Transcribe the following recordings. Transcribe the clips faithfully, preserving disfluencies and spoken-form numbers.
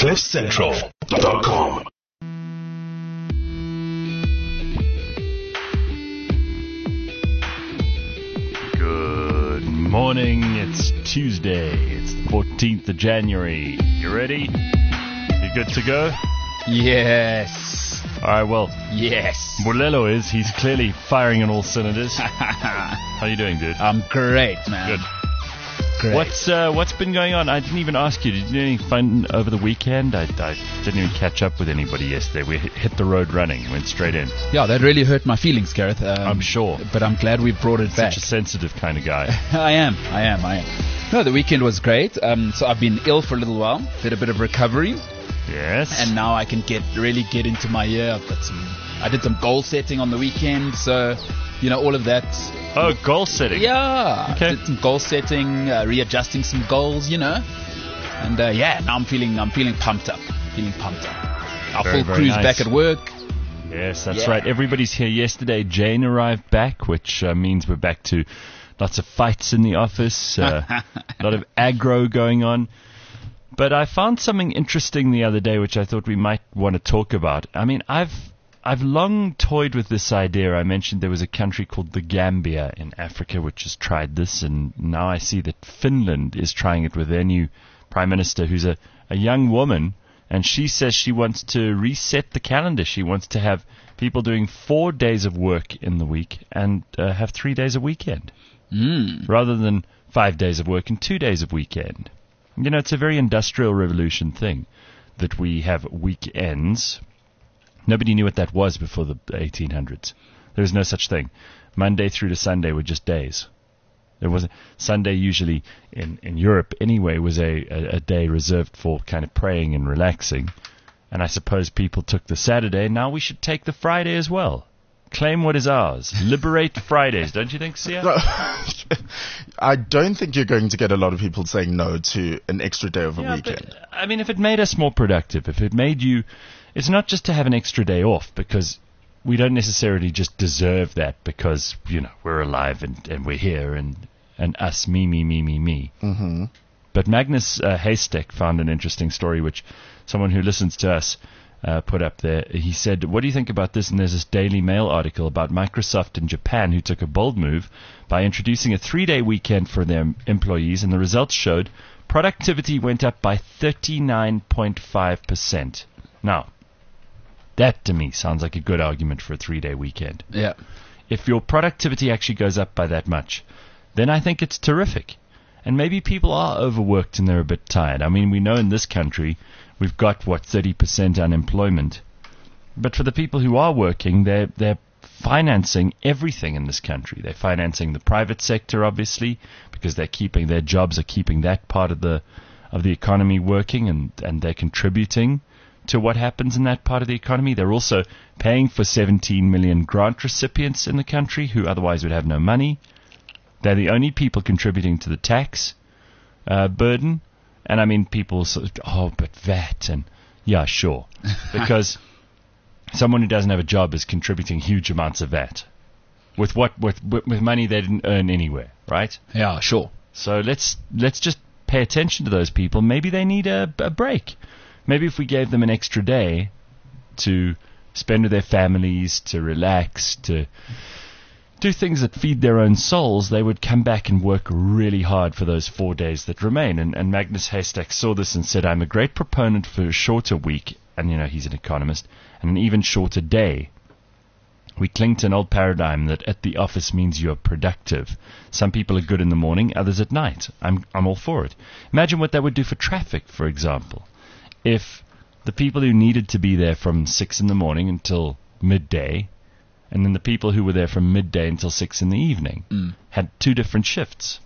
cliff central dot com. Good morning. It's Tuesday. It's the fourteenth of January. You ready? You good to go? Yes. All right, well, Yes. Bulelo is. He's clearly firing on all cylinders. How you doing, dude? I'm great, man. Good. Great. What's uh, what's been going on? I didn't even ask you. Did you do any fun over the weekend? I, I didn't even catch up with anybody yesterday. We hit, hit the road running, went straight in. Yeah, that really hurt my feelings, Gareth. Um, I'm sure. But I'm glad we brought it back. Such a sensitive kind of guy. I am. I am. I am. No, the weekend was great. Um, so I've been ill for a little while. Did a bit of recovery. Yes. And now I can get really get into my year. I've got some. I did some goal setting on the weekend. So, you know, all of that. Oh, goal setting. Yeah. Okay. Did some goal setting, uh, readjusting some goals, you know. And uh, yeah, now I'm feeling I'm feeling pumped up. Feeling pumped up. Our Very, full very crew's nice. back at work. Yes, that's Yeah. right. Everybody's here yesterday. Jane arrived back, which uh, means we're back to lots of fights in the office, uh, a lot of aggro going on. But I found something interesting the other day, which I thought we might want to talk about. I mean, I've I've long toyed with this idea. I mentioned there was a country called the Gambia in Africa which has tried this, and now I see that Finland is trying it with their new prime minister, who's a, a young woman, and she says she wants to reset the calendar. She wants to have people doing four days of work in the week and uh, have three days a weekend, Mm. rather than five days of work and two days of weekend. You know, it's a very industrial revolution thing that we have weekends. Nobody knew what that was before the eighteen hundreds. There was no such thing. Monday through to Sunday were just days. There wasn't Sunday usually in, in Europe anyway was a, a, a day reserved for kind of praying and relaxing. And I suppose people took the Saturday. Now we should take the Friday as well. Claim what is ours. Liberate Fridays, don't you think, Sia? No, I don't think you're going to get a lot of people saying no to an extra day of a Yeah, weekend. but, I mean, if it made us more productive, if it made you... It's not just to have an extra day off, because we don't necessarily just deserve that because, you know, we're alive and, and we're here and, and us, me, me, me, me, me. Mm-hmm. But Magnus uh, Haystack found an interesting story, which someone who listens to us uh, put up there. He said, what do you think about this? And there's this Daily Mail article about Microsoft in Japan, who took a bold move by introducing a three-day weekend for their employees, and the results showed productivity went up by thirty-nine point five percent. Now, that to me sounds like a good argument for a three-day weekend. Yeah. If your productivity actually goes up by that much, then I think it's terrific. And maybe people are overworked and they're a bit tired. I mean, we know in this country we've got, what, thirty percent unemployment. But for the people who are working, they're, they're financing everything in this country. They're financing the private sector, obviously, because they're keeping their jobs, are keeping that part of the of the economy working, and, and they're contributing to what happens in that part of the economy. They're also paying for seventeen million grant recipients in the country who otherwise would have no money. They're the only people contributing to the tax uh, burden. And I mean, people sort of, oh, but V A T, and yeah, sure. Because someone who doesn't have a job is contributing huge amounts of V A T. With what? With, with money they didn't earn anywhere, right? Yeah, sure. So let's let's just pay attention to those people. Maybe they need a, a break. Maybe if we gave them an extra day to spend with their families, to relax, to do things that feed their own souls, they would come back and work really hard for those four days that remain. And, and Magnus Haystack saw this and said, I'm a great proponent for a shorter week, and, you know, he's an economist, and an even shorter day. We cling to an old paradigm that at the office means you're productive. Some people are good in the morning, others at night. I'm I'm all for it. Imagine what that would do for traffic, for example. If the people who needed to be there from six in the morning until midday, and then the people who were there from midday until six in the evening, Mm. had two different shifts,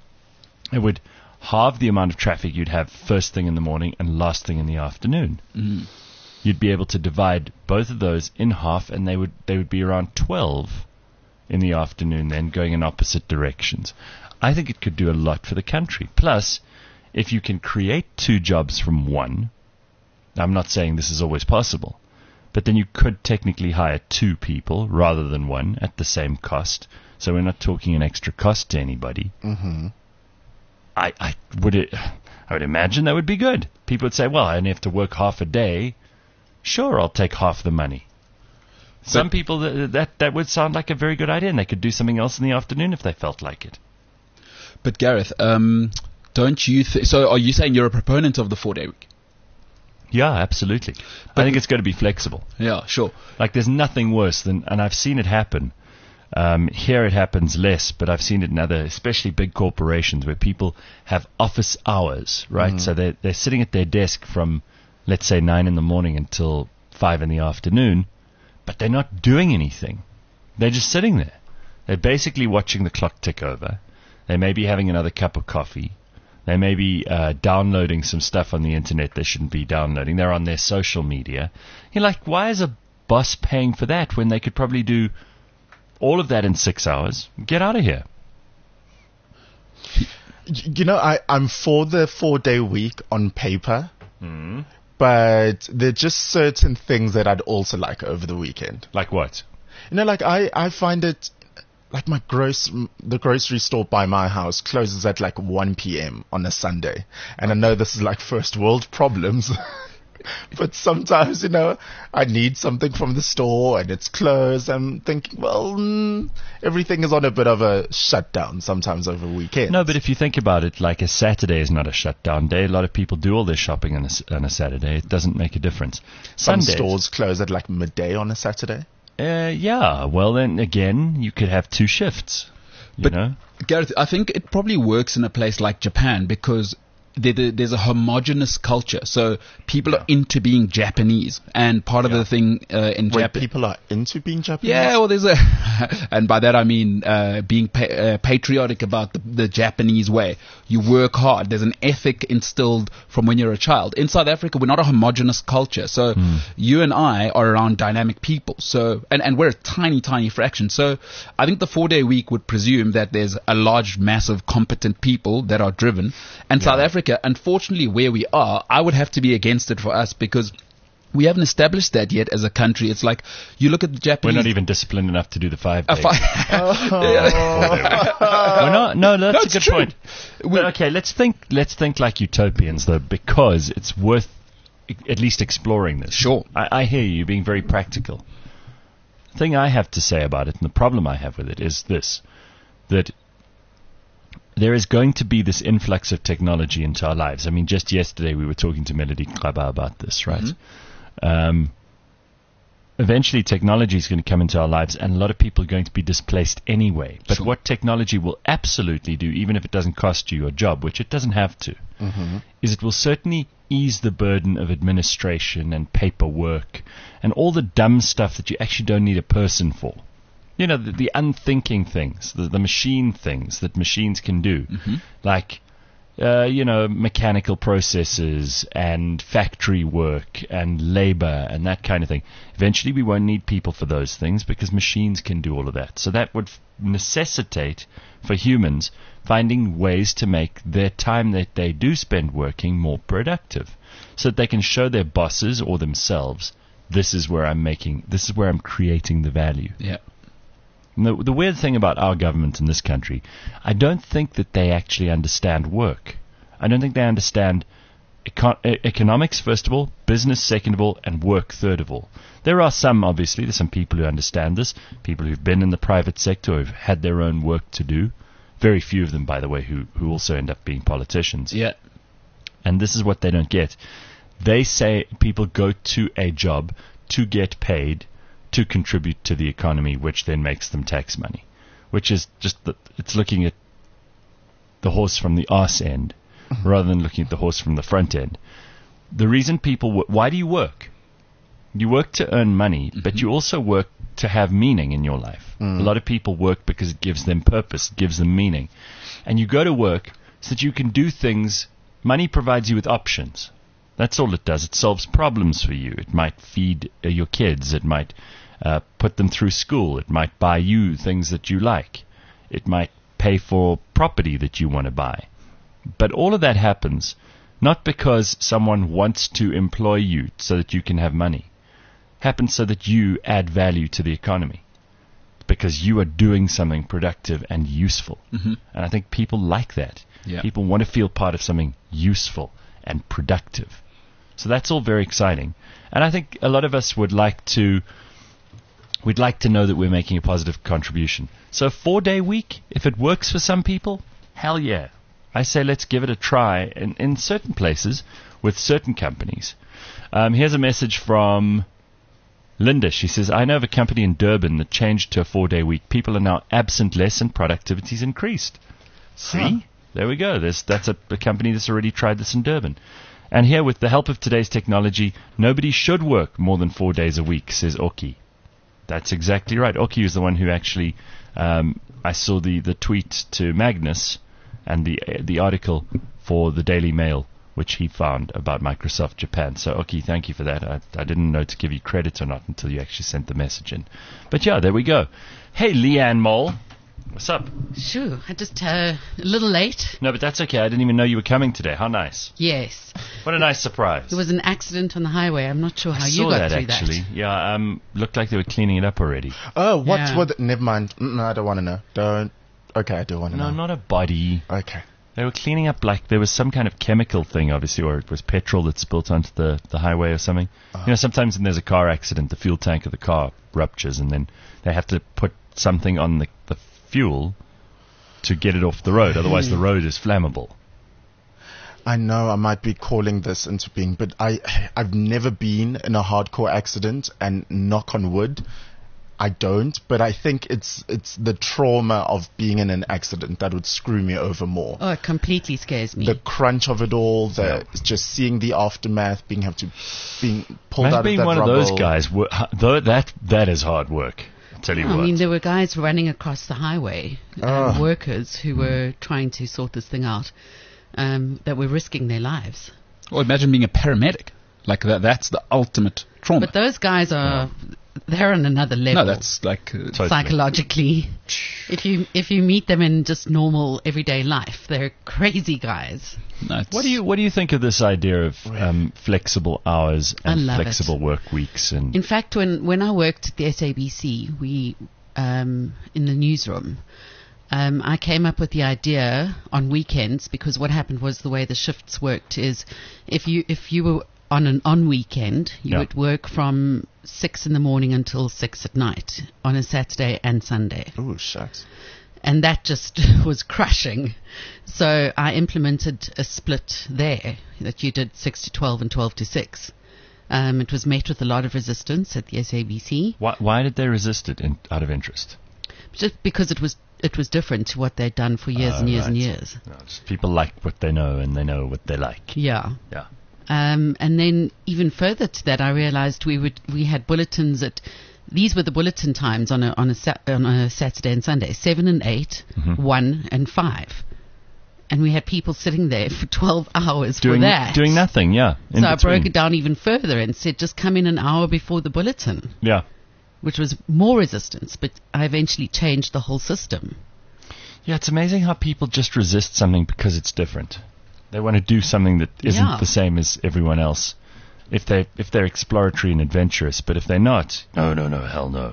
it would halve the amount of traffic you'd have first thing in the morning and last thing in the afternoon. Mm. You'd be able to divide both of those in half, and they would they would be around twelve in the afternoon then, going in opposite directions. I think it could do a lot for the country. Plus, if you can create two jobs from one, I'm not saying this is always possible, but then you could technically hire two people rather than one at the same cost. So we're not talking an extra cost to anybody. Mm-hmm. I, I would it. I would imagine that would be good. People would say, well, I only have to work half a day. Sure, I'll take half the money. Some people, that, that that would sound like a very good idea, and they could do something else in the afternoon if they felt like it. But Gareth, um, don't you think... So are you saying you're a proponent of the four-day week? Yeah, absolutely. I think it's got to be flexible. Yeah, sure. Like, there's nothing worse than, and I've seen it happen. Um, here it happens less, but I've seen it in other, especially big corporations, where people have office hours, right? Mm. So they're, they're sitting at their desk from, let's say, nine in the morning until five in the afternoon, but they're not doing anything. They're just sitting there. They're basically watching the clock tick over. They may be having another cup of coffee. They may be uh, downloading some stuff on the internet they shouldn't be downloading. They're on their social media. You're like, why is a boss paying for that when they could probably do all of that in six hours? Get out of here. You know, I, I'm for the four-day week on paper. Mm. But there are just certain things that I'd also like over the weekend. Like what? You know, like I, I find it, like my gross, the grocery store by my house closes at like one p.m. on a Sunday. And I know this is like first world problems. But sometimes, you know, I need something from the store and it's closed. I'm thinking, well, mm, everything is on a bit of a shutdown sometimes over weekends. No, but if you think about it, like a Saturday is not a shutdown day. A lot of people do all their shopping on a, on a Saturday. It doesn't make a difference. Some Sundays, stores close at like midday on a Saturday. Uh, yeah, well then again, you could have two shifts. You but know? Gareth, I think it probably works in a place like Japan because there, there, there's a homogenous culture. So people Yeah. are into being Japanese, and part of Yeah. the thing uh, in Wait, Japan. people are into being Japanese? Yeah, well, there's a, and by that I mean uh, being pa- uh, patriotic about the, the Japanese way. You work hard. There's an ethic instilled from when you're a child. In South Africa, we're not a homogenous culture. So you and I are around dynamic people. So and, and we're a tiny, tiny fraction. So I think the four-day week would presume that there's a large mass of competent people that are driven. And South Africa, unfortunately, where we are, I would have to be against it for us because we haven't established that yet as a country. It's like you look at the We're Japanese. not even disciplined enough to do the five a days. fi- We're not. No, that's, That's a good true. point. But okay, let's think. Let's think like utopians, though, because it's worth e- at least exploring this. Sure. I, I hear you being very practical. The thing I have to say about it, and the problem I have with it, is this: that there is going to be this influx of technology into our lives. I mean, just yesterday we were talking to Melody Kraba about this, right? Um, eventually technology is going to come into our lives, and a lot of people are going to be displaced anyway. But Sure. what technology will absolutely do, even if it doesn't cost you your job, which it doesn't have to, is it will certainly ease the burden of administration and paperwork and all the dumb stuff that you actually don't need a person for. You know, the, the unthinking things, the, the machine things that machines can do, like, uh, you know, mechanical processes and factory work and labor and that kind of thing. Eventually we won't need people for those things because machines can do all of that. So that would f- necessitate for humans finding ways to make their time that they do spend working more productive so that they can show their bosses or themselves, this is where I'm making, this is where I'm creating the value. Yeah. And the, the weird thing about our government in this country, I don't think that they actually understand work. I don't think they understand econ- e- economics, first of all, business, second of all, and work, third of all. There are some, obviously, there's some people who understand this, people who've been in the private sector, who've had their own work to do. Very few of them, by the way, who, who also end up being politicians. Yeah. And this is what they don't get. They say people go to a job to get paid to contribute to the economy, which then makes them tax money, which is just, the, it's looking at the horse from the arse end rather than looking at the horse from the front end. The reason people, wo- why do you work? You work to earn money, but you also work to have meaning in your life. A lot of people work because it gives them purpose, it gives them meaning. And you go to work so that you can do things. Money provides you with options. That's all it does. It solves problems for you. It might feed uh, your kids. It might uh, put them through school. It might buy you things that you like. It might pay for property that you want to buy. But all of that happens not because someone wants to employ you so that you can have money. It happens so that you add value to the economy because you are doing something productive and useful. And I think people like that. Yeah. People want to feel part of something useful and productive. So that's all very exciting. And I think a lot of us would like to, we'd like to know that we're making a positive contribution. So a four-day week, if it works for some people, hell yeah. I say let's give it a try in, in certain places with certain companies. Um, here's a message from Linda. She says, I know of a company in Durban that changed to a four-day week. People are now absent less and productivity's increased. See? Huh. There we go. There's, that's a, a company that's already tried this in Durban. And here, with the help of today's technology, nobody should work more than four days a week, says Oki. That's exactly right. Oki is the one who actually, um, I saw the, the tweet to Magnus and the uh, the article for the Daily Mail, which he found about Microsoft Japan. So, Oki, thank you for that. I, I didn't know to give you credit or not until you actually sent the message in. But yeah, there we go. Hey, Leanne Mole. What's up? Sure, I just uh, a little late. No, but that's okay. I didn't even know you were coming today. How nice. Yes, What a nice surprise. there was an accident on the highway. I'm not sure how I you saw got that, through actually. that. Yeah, um, looked like they were cleaning it up already. Oh, what? Yeah. What? Never mind. Mm, I don't want to know. Don't. Okay, I do want to No, know. not a body. Okay. They were cleaning up, like, there was some kind of chemical thing, obviously, or it was petrol that spilt onto the, the highway or something. Uh-huh. You know, sometimes when there's a car accident, the fuel tank of the car ruptures, and then they have to put something on the, the fuel to get it off the road. Otherwise, the road is flammable. I know I might be calling this into being, but I, I've never been in a hardcore accident, and knock on wood, I don't. But I think it's it's the trauma of being in an accident that would screw me over more. Oh, it completely scares me. The crunch of it all, the just seeing the aftermath, being have to being pulled Imagine out being of that one rubble. of those guys. wo- hu- Though that that is hard work. I'll tell you I what. mean, there were guys running across the highway, um, Ah. workers who were trying to sort this thing out, um, that were risking their lives. Or imagine being a paramedic. Like that, that's the ultimate trauma. But those guys are, they're on another level. no, that's like, uh, Totally. psychologically. If you if you meet them in just normal everyday life, they're crazy guys. no, it's- What do you what do you think of this idea of um, flexible hours I and love it. flexible work weeks? And In fact, when, when I worked at the S A B C, we um, in the newsroom, um, I came up with the idea on weekends, because what happened was the way the shifts worked is if you if you were on an on weekend, you Yeah. would work from six in the morning until six at night on a Saturday and Sunday. Ooh, shucks. And that just was crushing. So I implemented a split there, that you did six to twelve and twelve to six. Um, it was met with a lot of resistance at the S A B C, why, why did they resist it in, out of interest? just because it was it was different to what they'd done for years Oh, and years and right. years. No, just people like what they know, and they know what they like. Yeah. Yeah. Um, and then even further to that, I realized we would we had bulletins at these were the bulletin times on a on a sa- on a Saturday and Sunday, seven and eight, Mm-hmm. one and five, and we had people sitting there for twelve hours Doing for that. doing nothing. Yeah. In So I between. broke it down even further and said just come in an hour before the bulletin, Yeah. which was more resistance. But I eventually changed the whole system. Yeah, it's amazing how people just resist something because it's different. They want to do something that isn't Yeah. the same as everyone else. If they if they're exploratory and adventurous, but if they're not, no, no, no, hell no.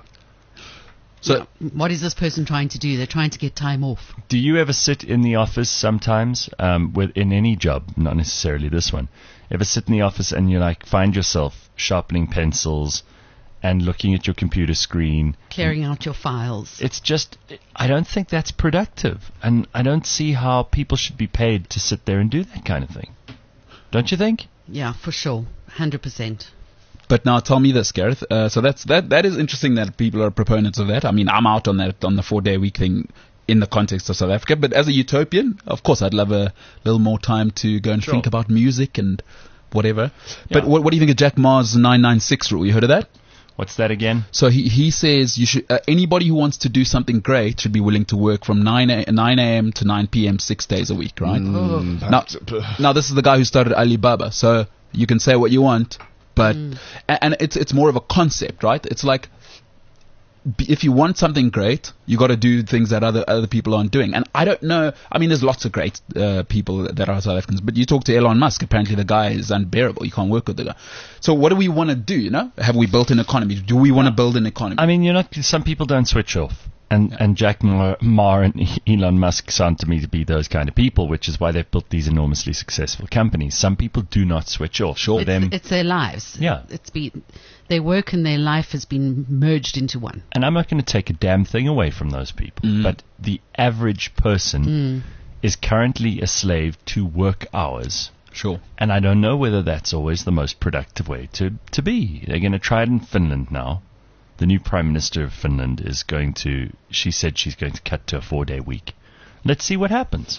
So, What is this person trying to do? They're trying to get time off. Do you ever sit in the office sometimes, um, with in any job, not necessarily this one? Ever sit in the office and you like find yourself sharpening pencils and looking at your computer screen? Clearing out your files. It's just, I don't think that's productive, and I don't see how people should be paid to sit there and do that kind of thing. Don't you think? Yeah, for sure. one hundred percent. but now tell me this, Gareth. Uh, so that's that. That is interesting that people are proponents of that. I mean, I'm out on that on the four-day week thing in the context of South Africa. But as a utopian, of course, I'd love a little more time to go and Sure. think about music and whatever. But Yeah. what, what do you think of Jack Ma's nine nine six rule? You heard of that? What's that again? So he, he says you should uh, anybody who wants to do something great should be willing to work from nine a, nine a.m. to nine p.m. six days a week, right? Mm, Now, that- now this is the guy who started Alibaba, so you can say what you want, but a- and it's it's more of a concept, right? It's like b- if you want something great, you got to do things that other other people aren't doing. And I don't know. I mean, there's lots of great uh, people that are South Africans, but you talk to Elon Musk. Apparently, the guy is unbearable. You can't work with the guy. So, what do we want to do? You know, have we built an economy? Do we want to build an economy? I mean, you're not. Some people don't switch off. And and Jack Ma, Ma and Elon Musk sound to me to be those kind of people, which is why they've built these enormously successful companies. Some people do not switch off. Sure, It's, them. it's their lives. Yeah. It's been their work and their life has been merged into one. And I'm not going to take a damn thing away from those people. Mm. But the average person is currently a slave to work hours. Sure. And I don't know whether that's always the most productive way to, to be. They're going to try it in Finland now. The new Prime Minister of Finland is going to, she said she's going to cut to a four-day week. Let's see what happens.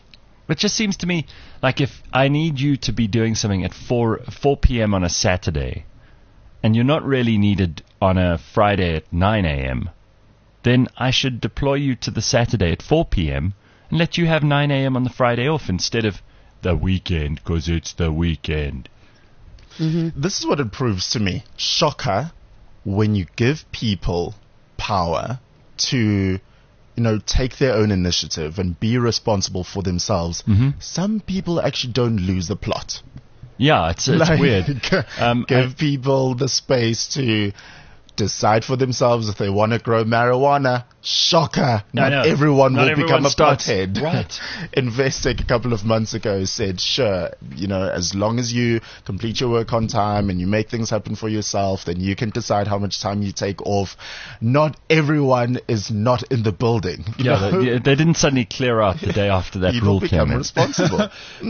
It just seems to me like if I need you to be doing something at four p.m. on a Saturday, and you're not really needed on a Friday at nine a.m., then I should deploy you to the Saturday at four p.m. and let you have nine a.m. on the Friday off instead of the weekend, because it's the weekend. This is what it proves to me. Shocker, when you give people power to, you know, take their own initiative and be responsible for themselves, some people actually don't lose the plot. Yeah, it's, it's Like, weird. Um, give I- people the space to decide for themselves if they want to grow marijuana. Shocker. Not know. everyone Not will everyone become a starts- pothead. Right. Investec a couple of months ago said, sure, you know, as long as you complete your work on time and you make things happen for yourself, then you can decide how much time you take off. Not everyone is not in the building. you Yeah, know? they, they didn't suddenly clear out the day after that People rule came become in. responsible.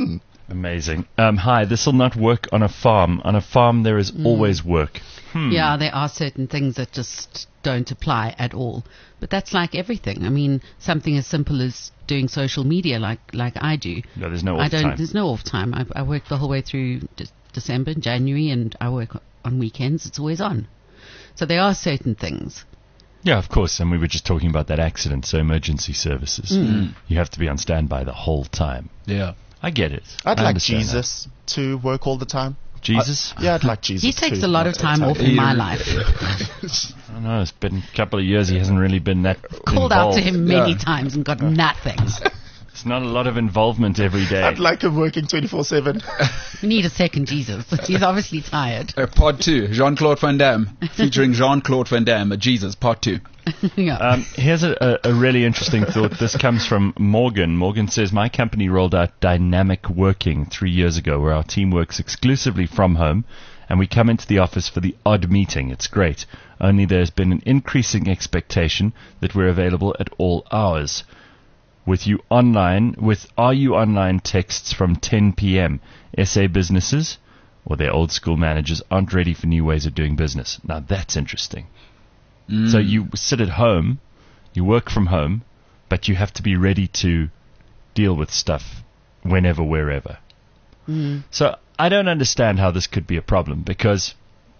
Amazing. Um, hi, this will not work on a farm. On a farm, there is always work. Yeah, there are certain things that just don't apply at all. But that's like everything. I mean, something as simple as doing social media like, like I do. No, there's no I off don't. time. There's no off time. I, I work the whole way through de- December, January, and I work on weekends. It's always on. So there are certain things. Yeah, of course. And we were just talking about that accident, so emergency services. You have to be on standby the whole time. Yeah. I get it. I'd I like understand Jesus to work all the time. that. Jesus? Yeah, I'd like Jesus He takes to a lot of work time all off the in my life. I don't know. It's been a couple of years. He hasn't really been that Called out to involved. him many Yeah. times and got nothing. It's not a lot of involvement every day. I'd like him working twenty-four seven. We need a second Jesus. He's obviously tired. Uh, part two, Jean-Claude Van Damme, featuring Jean-Claude Van Damme, Jesus, part two. yeah. Um, here's a, a, a really interesting thought. This comes from Morgan. Morgan says, my company rolled out dynamic working three years ago where our team works exclusively from home and we come into the office for the odd meeting. It's great. Only there's been an increasing expectation that we're available at all hours. With you online, with are you online texts from ten p.m. S A businesses or their old school managers aren't ready for new ways of doing business. Now that's interesting. So you sit at home, you work from home, but you have to be ready to deal with stuff whenever, wherever. So I don't understand how this could be a problem because,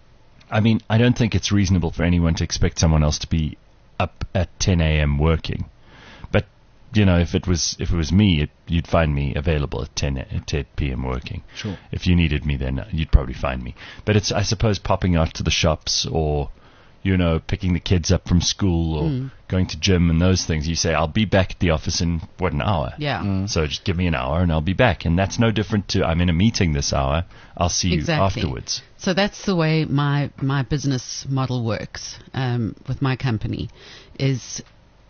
I mean, I don't think it's reasonable for anyone to expect someone else to be up at ten a.m. working. But, you know, if it was if it was me, it, you'd find me available at ten p.m. working. Sure. If you needed me, then you'd probably find me. But it's, I suppose, popping out to the shops or, you know, picking the kids up from school or going to gym and those things. You say, I'll be back at the office in, what, an hour? Yeah. So just give me an hour and I'll be back. And that's no different to, I'm in a meeting this hour. I'll see Exactly. you afterwards. So that's the way my, my business model works um, with my company is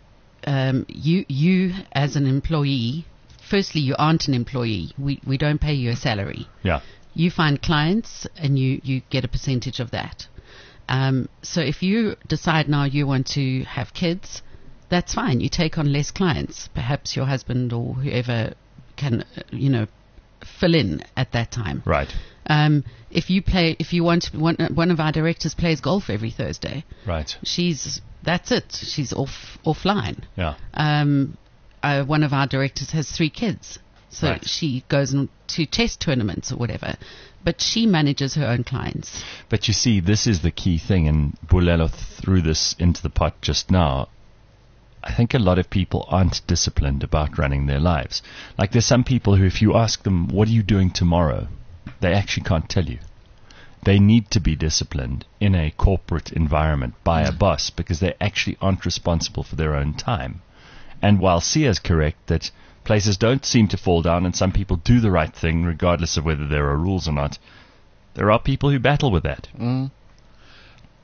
um, you you as an employee, firstly, you aren't an employee. We, we don't pay you a salary. Yeah. You find clients and you, you get a percentage of that. Um, so if you decide now you want to have kids, that's fine. You take on less clients. Perhaps your husband or whoever can, uh, you know, fill in at that time. Right. Um, if you play, if you want, one, one of our directors plays golf every Thursday. Right. She's that's it. She's off offline. Yeah. Um, uh, one of our directors has three kids, so Right. she goes on to chess tournaments or whatever. But she manages her own clients. But you see, this is the key thing, and Bulelo threw this into the pot just now. I think a lot of people aren't disciplined about running their lives. Like there's some people who, if you ask them, what are you doing tomorrow? They actually can't tell you. They need to be disciplined in a corporate environment by a boss because they actually aren't responsible for their own time. And while Sia's correct that places don't seem to fall down and some people do the right thing regardless of whether there are rules or not, there are people who battle with that.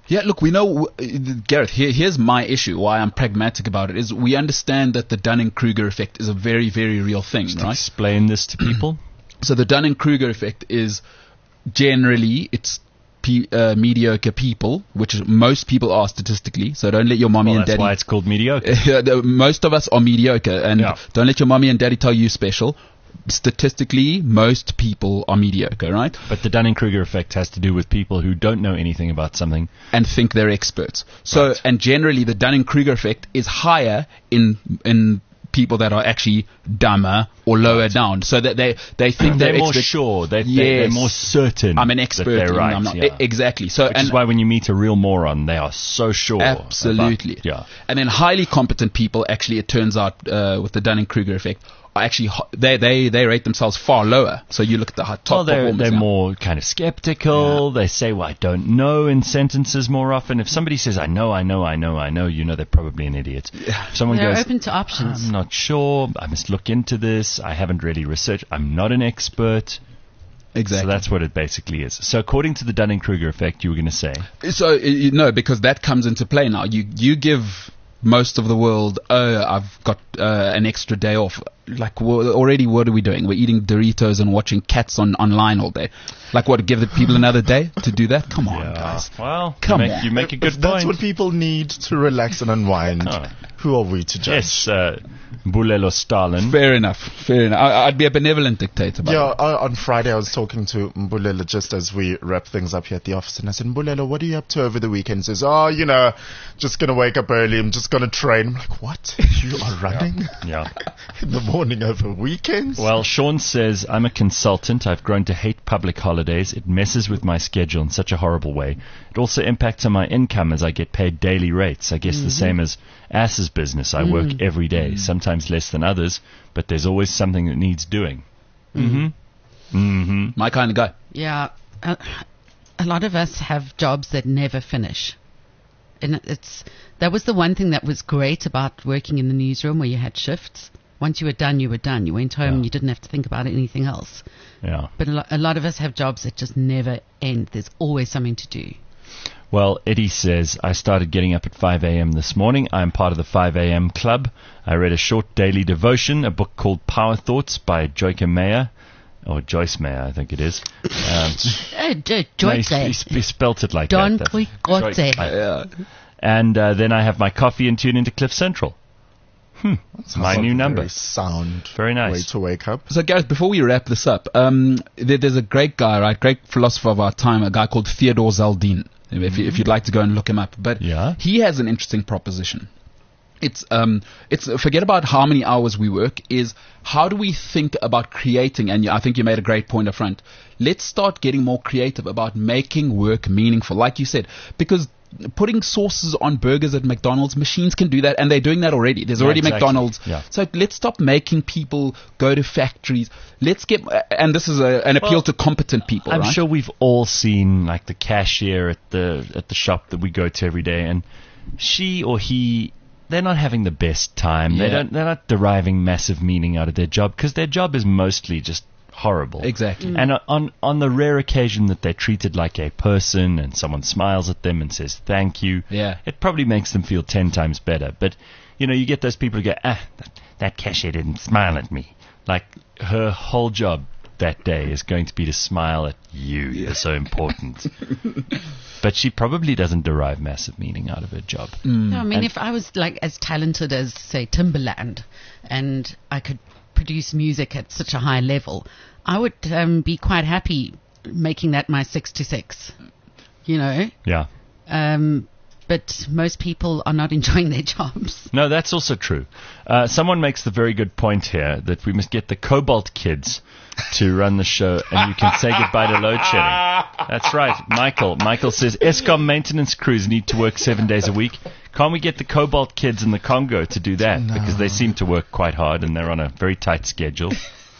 Yeah, look, we know, uh, Gareth, here, here's my issue, why I'm pragmatic about it, is we understand that the Dunning-Kruger effect is a very, very real thing, Just right? explain this to people. So the Dunning-Kruger effect is generally, it's pe- uh, mediocre people, which most people are statistically, so don't let your mommy Well, and that's daddy... why it's called mediocre. The- most of us are mediocre, and Yeah. don't let your mommy and daddy tell you special. Statistically, most people are mediocre, right? But the Dunning-Kruger effect has to do with people who don't know anything about something. And think they're experts. So, Right. and generally the Dunning-Kruger effect is higher in in people that are actually dumber or lower down. So that they they think They're they're more expert- sure. They're, they're, they're Yes. more certain. I'm an that expert. They're in- right. I'm not, yeah. e- exactly. So, Which and is why when you meet a real moron, they are so sure. absolutely. About, yeah. And then highly competent people, actually, it turns out, uh, with the Dunning-Kruger effect, are actually ho- they they they rate themselves far lower. So you look at the hi- top Well, they're, performers. they're now. more kind of skeptical. They say, well, I don't know in sentences more often. If somebody says, I know, I know, I know, I know, you know they're probably an idiot. If someone They're goes, open to options. I'm not sure. I must look into this. I haven't really researched. I'm not an expert. Exactly. So that's what it basically is. So according to the Dunning-Kruger effect, you were going to say, So uh, you know, because that comes into play now. You you give most of the world, oh, I've got uh, an extra day off. Like wha- already, what are we doing? We're eating Doritos and watching cats on online all day. Like what? Give the people another day to do that? Come on, guys. well, Come you, make, on. you make a good If that's point. what people need to relax and unwind, Oh. who are we to judge? Yes, uh, Bulelo Stalin. Fair enough. Fair enough. I, I'd be a benevolent dictator. By Yeah, the way. uh, on Friday I was talking to Mbulelo just as we wrap things up here at the office, and I said, Mbulelo, what are you up to over the weekend? He says, oh, you know, just going to wake up early, I'm just going to train. I'm like, what? You are running Yeah. in the morning over weekends? Well, Sean says, I'm a consultant. I've grown to hate public holidays. It messes with my schedule in such a horrible way. It also impacts on my income as I get paid daily rates. I guess the same as Ass's business. I work every day, sometimes less than others, but there's always something that needs doing. Mm-hmm. Mm-hmm. My kind of guy. Yeah, a, a lot of us have jobs that never finish, and it's that was the one thing that was great about working in the newsroom, where you had shifts. Once you were done, you were done. You went home, Yeah. and you didn't have to think about anything else. Yeah. But a, lo- a lot of us have jobs that just never end. There's always something to do. Well, Eddie says, I started getting up at five a.m. this morning. I'm part of the five a.m. club. I read a short daily devotion, a book called Power Thoughts by Joyce Meyer, or Joyce Meyer, I think it is. Um, Uh, d- no, Joyce, he, he, he spelt it like Don that. That's- Quixote. Joyce- And uh, then I have my coffee and tune into Cliff Central. Hmm. My Sounds new like a number. Very sound Very nice. way to wake up. So, Gareth, before we wrap this up, um, there, there's a great guy, right? Great philosopher of our time, a guy called Theodore Zaldin. If, you, if you'd like to go and look him up, but Yeah. he has an interesting proposition. It's um, it's forget about how many hours we work. Is how do we think about creating? And I think you made a great point up front. Let's start getting more creative about making work meaningful, like you said, because putting sauces on burgers at McDonald's, machines can do that, and they're doing that already. There's Yeah, already exactly. McDonald's. Yeah. So let's stop making people go to factories. Let's get, and this is a, an appeal Well, to competent people, I'm right? sure we've all seen like the cashier at the at the shop that we go to every day, and she or he, they're not having the best time. They Yeah. don't. They're not deriving massive meaning out of their job because their job is mostly just horrible. Exactly. And uh, on on the rare occasion that they're treated like a person and someone smiles at them and says thank you, Yeah. it probably makes them feel ten times better. But you know, you get those people who go, ah, that, that cashier didn't smile at me. Like her whole job that day is going to be to smile at you. You're so important. But she probably doesn't derive massive meaning out of her job. No, I mean, And- if I was like as talented as, say, Timbaland, and I could produce music at such a high level, I would um, be quite happy making that my six to six. You know, Yeah. um, but most people are not enjoying their jobs. No, that's also true. Uh, someone makes the very good point here that we must get the Cobalt Kids to run the show, and you can say goodbye to load shedding. That's right, Michael. Michael says Eskom maintenance crews need to work seven days a week. Can't we get the Cobalt Kids in the Congo to do that? No. Because they seem to work quite hard, and they're on a very tight schedule.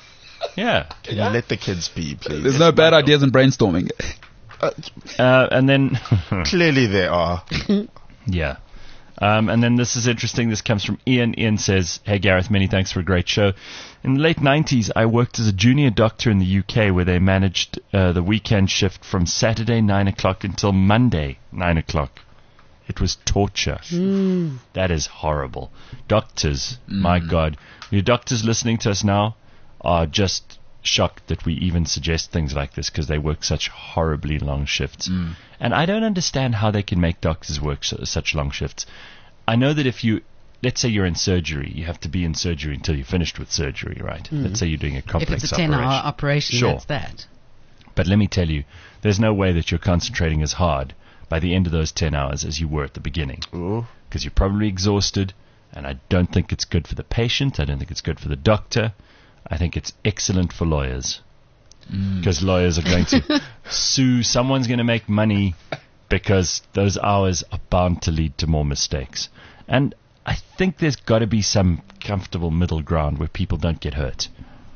Yeah. Can you let the kids be, please? There's no bad ideas in brainstorming. Uh, and then, Clearly there are. yeah. Um, and then this is interesting. This comes from Ian. Ian says, "Hey Gareth, many thanks for a great show. In the late nineties, I worked as a junior doctor in the U K where they managed uh, the weekend shift from Saturday nine o'clock until Monday nine o'clock. It was torture. Mm. That is horrible. Doctors, mm. my God. Your doctors listening to us now are just shocked that we even suggest things like this because they work such horribly long shifts. Mm. And I don't understand how they can make doctors work su- such long shifts. I know that if you, let's say you're in surgery, you have to be in surgery until you're finished with surgery, right? Mm. Let's say you're doing a complex operation. If it's a ten-hour operation, operation sure. that's that. But let me tell you, there's no way that you're concentrating as hard by the end of those ten hours as you were at the beginning. Because you're probably exhausted, and I don't think it's good for the patient. I don't think it's good for the doctor. I think it's excellent for lawyers. Because mm. lawyers are going to sue. Someone's going to make money because those hours are bound to lead to more mistakes. And I think there's got to be some comfortable middle ground where people don't get hurt.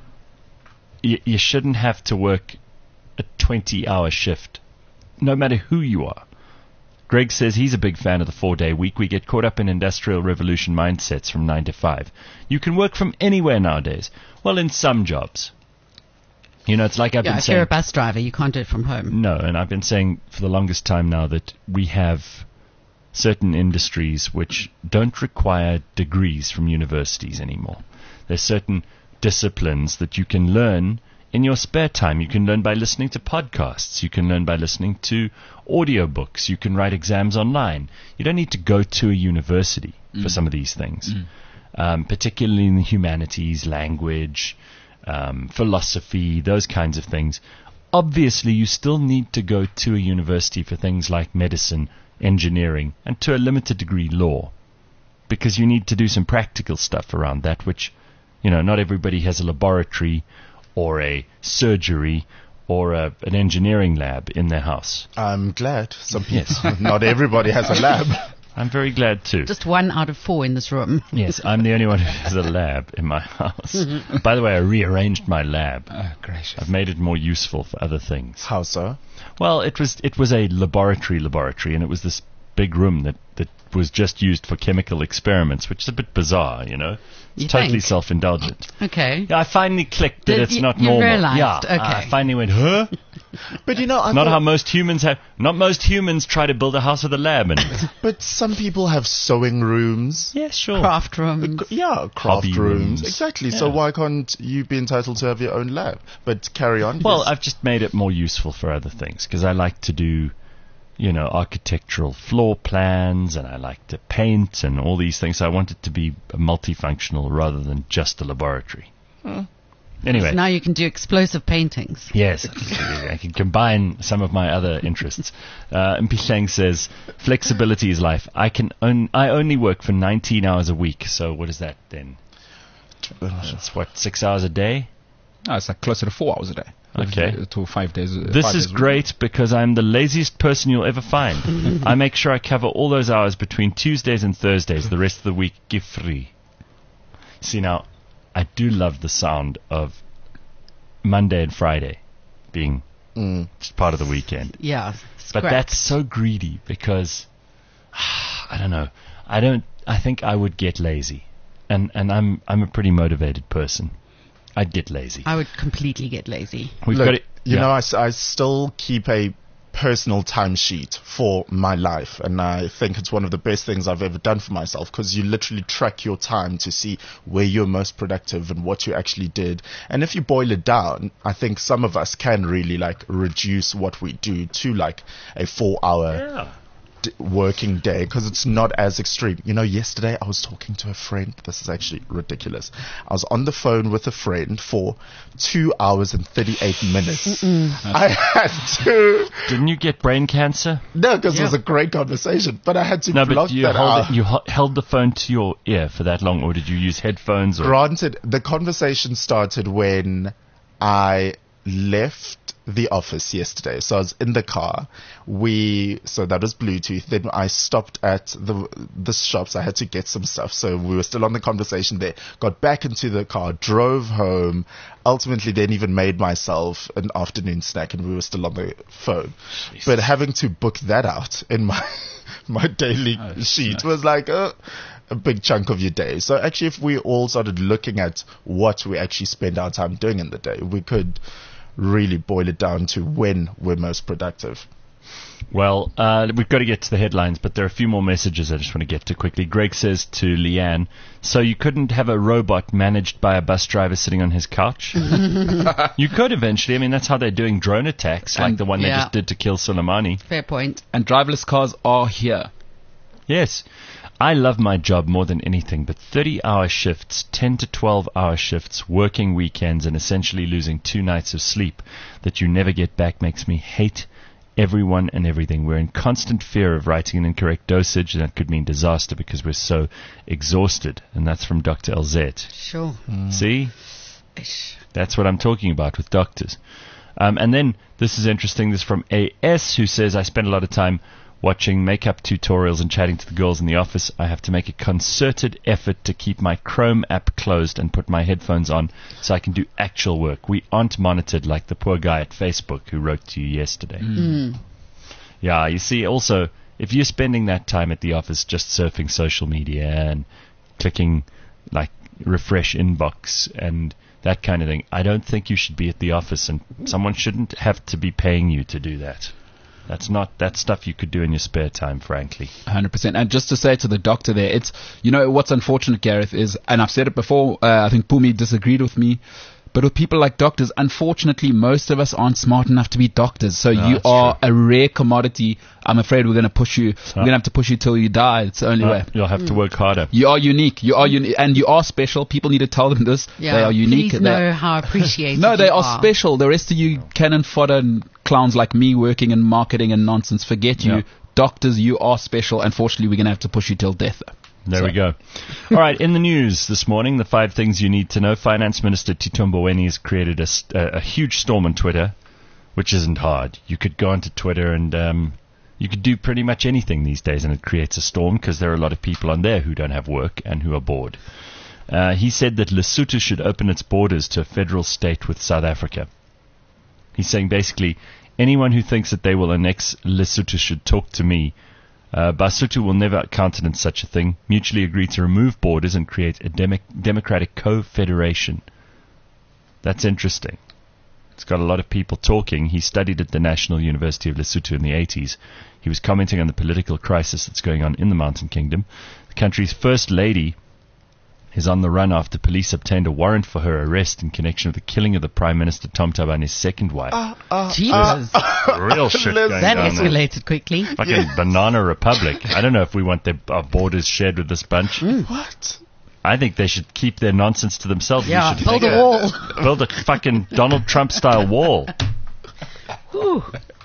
You, you shouldn't have to work a twenty-hour shift, no matter who you are. Greg says he's a big fan of the four-day week. We get caught up in industrial revolution mindsets from nine to five. You can work from anywhere nowadays. Well, in some jobs. You know, it's like I've yeah, been if saying... you're a bus driver, you can't do it from home. No, and I've been saying for the longest time now that we have certain industries which don't require degrees from universities anymore. There's certain disciplines that you can learn in your spare time. You can learn by listening to podcasts. You can learn by listening to audiobooks. You can write exams online. You don't need to go to a university mm. for some of these things, mm. um, particularly in the humanities, language, um, philosophy, those kinds of things. Obviously, you still need to go to a university for things like medicine, engineering, and to a limited degree law, because you need to do some practical stuff around that, which, you know, not everybody has a laboratory or a surgery or a, an engineering lab in their house. I'm glad. Some people, yes. Not everybody has a lab. I'm very glad too. Just one out of four in this room. Yes, I'm the only one who has a lab in my house. By the way, I rearranged my lab. Oh, gracious. I've made it more useful for other things. How so? Well, it was it was a laboratory laboratory, and it was this big room that, that was just used for chemical experiments, which is a bit bizarre, you know. It's you totally think? self-indulgent. Okay. Yeah, I finally clicked that Did it's you, not you normal. Realized? Yeah, okay. I finally went, huh? But you know, I not thought, how most humans have. Not most humans try to build a house with a lab in it. But some people have sewing rooms. Yeah, sure. Craft rooms. Uh, yeah, craft Hobby rooms. rooms. Exactly. Yeah. So why can't you be entitled to have your own lab? But carry on. Well, yes. I've just made it more useful for other things because I like to do, you know, architectural floor plans, and I like to paint and all these things. So I want it to be multifunctional rather than just a laboratory. Hmm. Anyway. So now you can do explosive paintings. Yes, I can combine some of my other interests. Uh, Mpihleng says, flexibility is life. I can on, I only work for nineteen hours a week. So what is that then? That's what, six hours a day? Oh, it's like closer to four hours a day. Okay. To five days. Uh, this five is days great because I'm the laziest person you'll ever find. I make sure I cover all those hours between Tuesdays and Thursdays. The rest of the week, give free. See, now, I do love the sound of Monday and Friday being Mm. just part of the weekend. Yeah. But that's so greedy because, I don't know, I don't, I think I would get lazy. And, and I'm, I'm a pretty motivated person. I'd get lazy. I would completely get lazy. We've Look, got it. you yeah. know, I, s- I still keep a personal timesheet for my life, and I think it's one of the best things I've ever done for myself, because you literally track your time to see where you're most productive and what you actually did. And if you boil it down, I think some of us can really like reduce what we do to like a four hour Yeah. d- working day, because it's not as extreme. You know, yesterday I was talking to a friend. This is actually ridiculous. I was on the phone with a friend for two hours and thirty-eight minutes. I had to, Didn't you get brain cancer? no, because Yeah. it was a great conversation, but I had to No, block but you that held, out. it, you ho- held the phone to your ear for that long, or did you use headphones? Or Granted, the conversation started when I left the office yesterday. So I was in the car. We, so that was Bluetooth. Then I stopped at the, the shops. I had to get some stuff. So we were still on the conversation there. Got back into the car, drove home. Ultimately then even made myself an afternoon snack, and we were still on the phone. Jesus. But having to book that out in my my daily Oh, sheet no. was like a, a big chunk of your day. So actually, if we all started looking at what we actually spend our time doing in the day, we could really boil it down to when we're most productive. Well, uh, we've got to get to the headlines, but there are a few more messages I just want to get to quickly. Greg says to Leanne, so you couldn't have a robot managed by a bus driver sitting on his couch? You could eventually. I mean, that's how they're doing drone attacks, like And- the one they Yeah. just did to kill Soleimani. Fair point. And driverless cars are here. Yes. I love my job more than anything, but thirty-hour shifts, ten to twelve-hour shifts, working weekends, and essentially losing two nights of sleep that you never get back makes me hate everyone and everything. We're in constant fear of writing an incorrect dosage, and that could mean disaster because we're so exhausted. And that's from Doctor L Z. Sure. See? Ish. That's what I'm talking about with doctors. Um, and then this is interesting. This is from A S, who says, I spend a lot of time watching makeup tutorials and chatting to the girls in the office. I have to make a concerted effort to keep my Chrome app closed and put my headphones on so I can do actual work. We aren't monitored like the poor guy at Facebook who wrote to you yesterday. Yeah, you see, also, if you're spending that time at the office just surfing social media and clicking, like, refresh inbox and that kind of thing, I don't think you should be at the office, and someone shouldn't have to be paying you to do that. That's not, that's stuff you could do in your spare time, frankly. one hundred percent. And just to say to the doctor there, it's, you know, what's unfortunate, Gareth, is, and I've said it before, uh, I think Pumi disagreed with me, but with people like doctors, unfortunately, most of us aren't smart enough to be doctors. So No, you that's are a rare commodity. I'm afraid we're going to push you, Huh? we're going to have to push you till you die. It's the only way. Uh, you'll have to work harder. You are unique. You are unique, and you are special. People need to tell them this. Yeah. They are unique. Please They- know how appreciated no, they you are special. The rest of you cannon fodder and clowns like me working in marketing and nonsense, forget you. Yeah. Doctors, you are special. Unfortunately, we're going to have to push you till death. There So- we go. All right, in the news this morning, the five things you need to know. Finance Minister Tito Mboweni has created a, st- a, a huge storm on Twitter, which isn't hard. You could go onto Twitter and um, you could do pretty much anything these days, and it creates a storm because there are a lot of people on there who don't have work and who are bored. Uh, he said that Lesotho should open its borders to a federal state with South Africa. He's saying basically anyone who thinks that they will annex Lesotho should talk to me. Uh, Basotho will never countenance such a thing, mutually agree to remove borders and create a demo- democratic co-federation. That's interesting. It's got a lot of people talking. He studied at the National University of Lesotho in the eighties. He was commenting on the political crisis that's going on in the Mountain Kingdom. The country's first lady is on the run after police obtained a warrant for her arrest in connection with the killing of the Prime Minister Tom Tabane's second wife. Jesus. Real shit Liz, going that down there. escalated quickly. Fucking banana republic. I don't know if we want their our borders shared with this bunch. What? I think they should keep their nonsense to themselves. We Yeah, should build make a wall. build a fucking Donald Trump style wall. Ooh.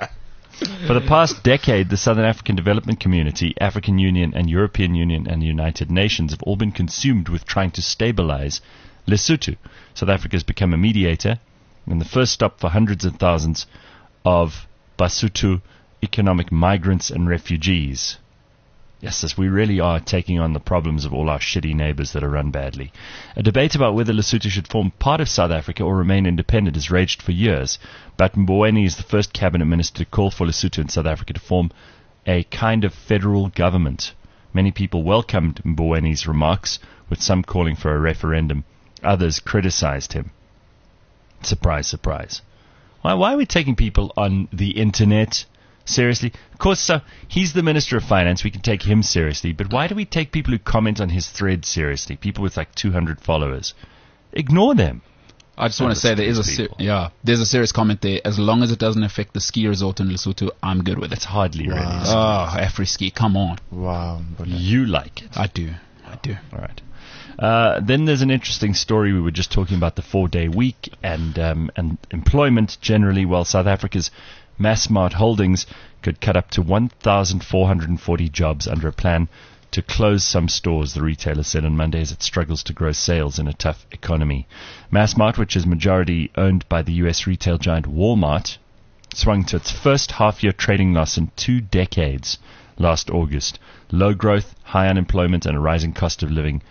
For the past decade, the Southern African Development Community, African Union and European Union and the United Nations have all been consumed with trying to stabilize Lesotho. South Africa has become a mediator and the first stop for hundreds of thousands of Basotho economic migrants and refugees. Yes, yes, we really are taking on the problems of all our shitty neighbors that are run badly. A debate about whether Lesotho should form part of South Africa or remain independent has raged for years, but Mboweni is the first cabinet minister to call for Lesotho and South Africa to form a kind of federal government. Many people welcomed Mboweni's remarks, with some calling for a referendum. Others criticized him. Surprise, surprise. Why, why are we taking people on the internet seriously? Of course, so he's the Minister of Finance. We can take him seriously. But why do we take people who comment on his thread seriously? People with like two hundred followers. Ignore them. I just want to say there is a Understand ser- people. yeah, there's a serious comment there. As long as it doesn't affect the ski resort in Lesotho, I'm good with it. It's hardly Wow. really. Oh, Afri-ski, come on. Wow. You like it. I do. I do. All right. Uh, then there's an interesting story. We were just talking about the four-day week and um, and employment generally. Well, South Africa's Massmart Holdings could cut up to one thousand four hundred forty jobs under a plan to close some stores, the retailer said on Monday, as it struggles to grow sales in a tough economy. Massmart, which is majority owned by the U S retail giant Walmart, swung to its first half-year trading loss in two decades last August. Low growth, high unemployment, and a rising cost of living